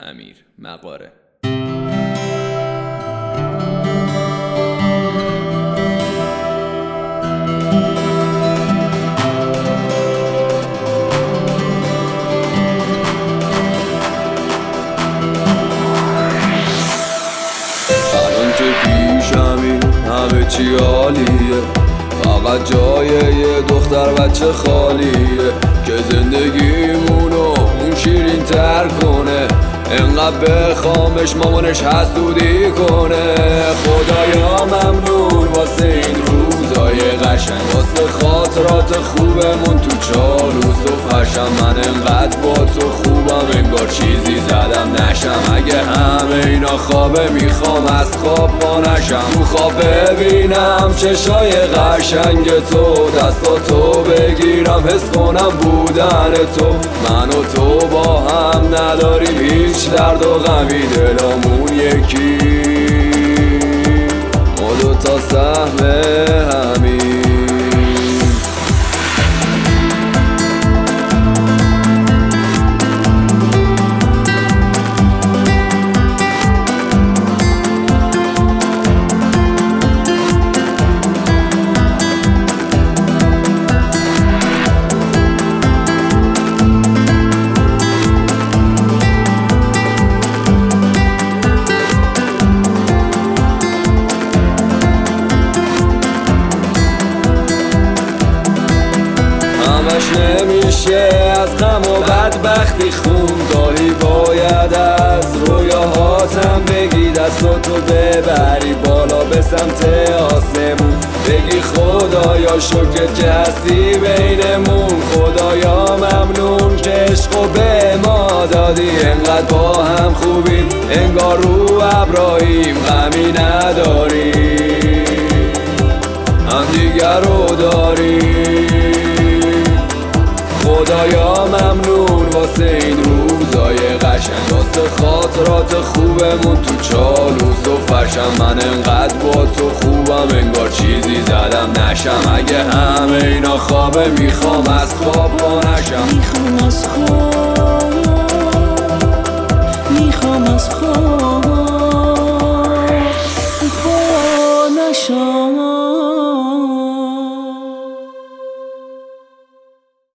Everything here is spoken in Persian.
امیر مغاره. الان که پیشمی همه چی عالیه، فقط جای یه دختر بچه خالیه که زندگیمونو اون شیرین تر کنه، انقدر بخوامش مامانش حسودی کنه. خدایا ممنون واسه این روزای قشنگ، واسه خاطرات خوبمون تو چالوس و فشم. من انقدر با تو خوبم انگار چیزی زدم نشم. اگه همه اینا خوابه میخوام از خواب پا نشم. تو خواب ببینم چشای قشنگ تو، دستاتو بگیرم حس کنم بودن تو. من و تو با هم نداریم هیچ درد و غمی، دلمون یکی، ما دوتا سهم همین. نمیشه از غم و بدبختی خون، گاهی باید از رویاهاتم بگی، دستاتو ببری بالا به سمت آسمون، بگی خدایا شکرت که هستی بینمون. خدایا ممنون که عشقو به ما دادی، انقدر با هم خوبیم انگار رو ابراهیم، غمی نداریم هم دیگر رو داریم. خدایا ممنون واسه این روزای قشنگ، واسه خاطرات خوبمون تو چالوس و فرشم. من انقدر با تو خوبم انگار چیزی زدم نشم. اگه همه اینا خوابه میخوام از خواب پا نشم. میخوام از خواب